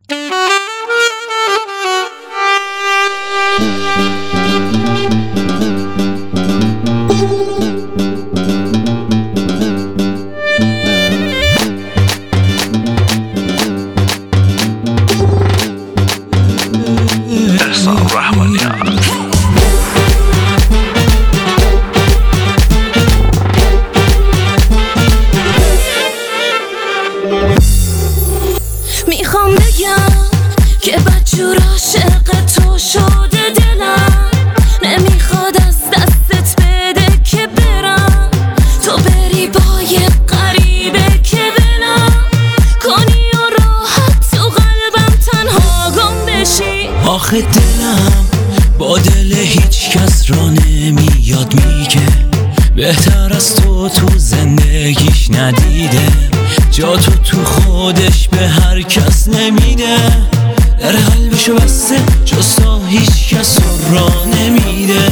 میخوام بگم که بدجور عاشق تو شده دلم، نمیخواد از دستت بده که برم، تو بری با یه غریبه که بلم کنی و راحت تو قلبم تنها گم بشی. آخه دلم با دل هیچ کس را نمیاد، میگه بهتر از تو زندگیش ندیده، جا تو خودش به هر کس نمیده، در قلبشو بسته جز تو هیچ کس را نمیده.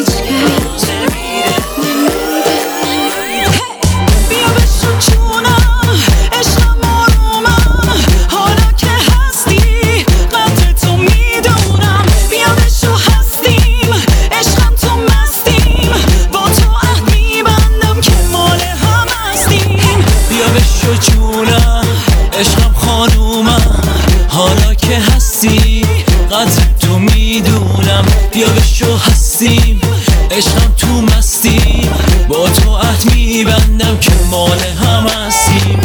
بیا بشو جونم عشقم آرومم، حالا که هستی قدر تو میدونم، بیا بشو هستیم عشقم تو مستیم، با تو عهد میبندم که مال هم هستیم. بیا بشو جونم عشقم خانومم، حالا که هستی قدر تو میدونم، بیا بشو هستیم عشقم تو مستیم، با تو عهد میبندم که مال هم هستیم.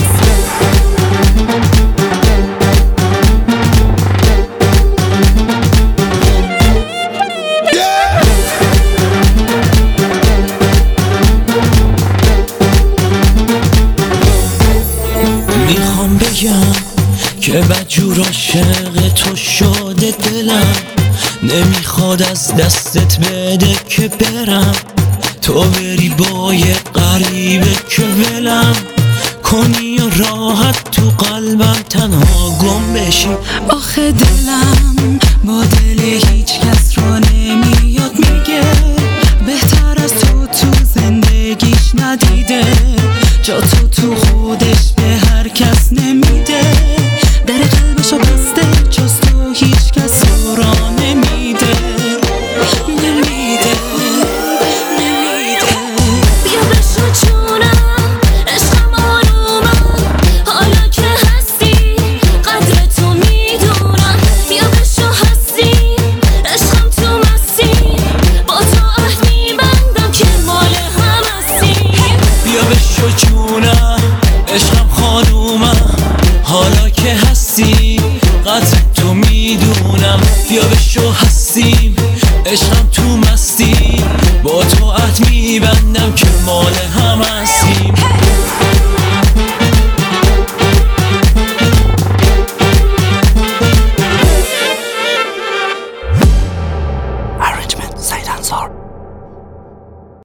میخوام بگم که بدجور عاشق تو شده دلم، نمیخواد از دستت بده که برم، تو بری با یه غریبه که ولم کنی و راحت تو قلبم تنها گم بشی. آخه دلم با دل هیچ کس رو نمیاد، میگه بهتر از تو زندگیش ندیده، جا تو خودش به هر کس نمیده، در قلبشو بسته جز تو هیچ کس را نمیده. بیا بشو جونم عشقم آرومم، حالا که هستی قدر تو میدونم، بیا بشو هستی عشقم تو مستی، با تو عهد میبندم که مال هم هستیم. بیا بشو جونم عشقم خانومم، حالا که هستی قدر تو میدونم، بیا بشو هستیم عشقم تو مستی، با تو عهد میبندم که مال هم هستیم.